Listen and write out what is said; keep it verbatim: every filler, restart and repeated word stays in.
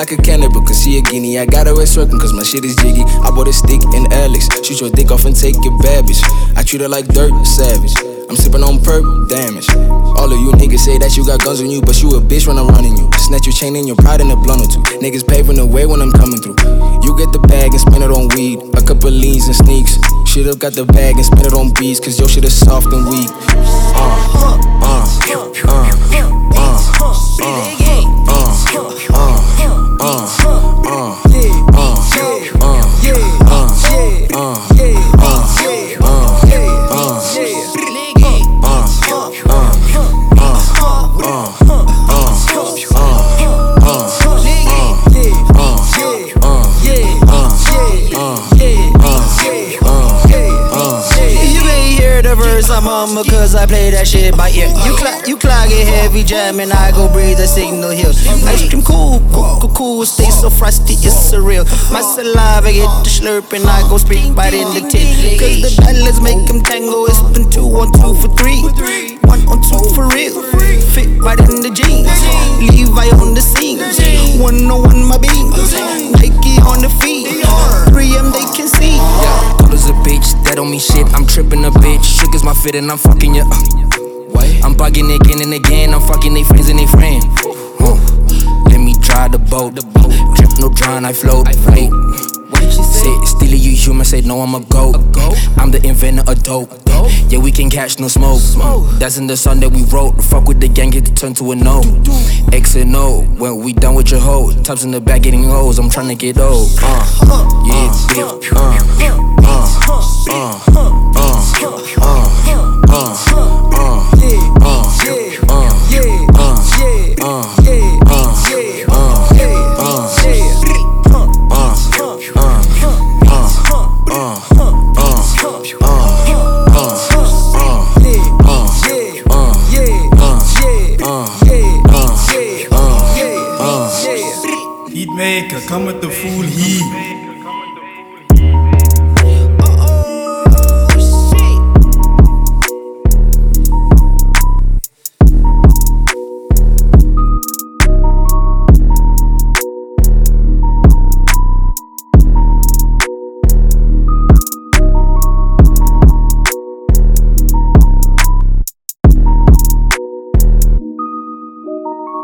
like a cannibal, cause she a guinea. I got her a circle, cause my shit is jiggy. I bought a stick in Alex. Shoot your dick off and take your bad bitch. I treat her like dirt, savage. I'm sipping on perp, damage. All of you niggas say that you got guns on you, but you a bitch when I'm running you. Snatch your chain and your pride in a blunt or two. Niggas paving the way when I'm coming through. You get the bag and spend it on weed. A couple leans and sneaks. Shit up, got the bag and spend it on beats, cause your shit is soft and weak. Uh, uh, uh, uh, uh, I'm humble cause I play that shit by ear. You clock, you clock it heavy jam and I go breathe the signal here. Ice cream cool, cool, cool, cool, stay so frosty, it's surreal. My saliva get the slurp and I go speak right in the tip. Cause the dollars make them tango, it's been two on two for three. One on two for real, fit right in the jeans. Levi on the scenes, one on one my beams. Nike on the feet, three M they can see. Color's a bitch, that don't mean shit, I'm tripping a bitch. Sugar's my fit and I'm fucking ya. Uh. I'm bugging again and again, I'm fucking they friends and they friends. Uh. Let me drive the boat, the boat. Drip no drown, I float. I float. What did she say? Still you human, say no, I'm a goat. A goat? I'm the inventor of dope. dope. Yeah, we can catch no smoke. smoke. That's in the sun that we wrote. Fuck with the gang, get to turn to a no. X and O, when we done with your hoe. Tops in the back getting hoes, I'm tryna get old. Uh. Yeah, bitch. Uh. Uh. Uh. Heatmaker, come with the full heat.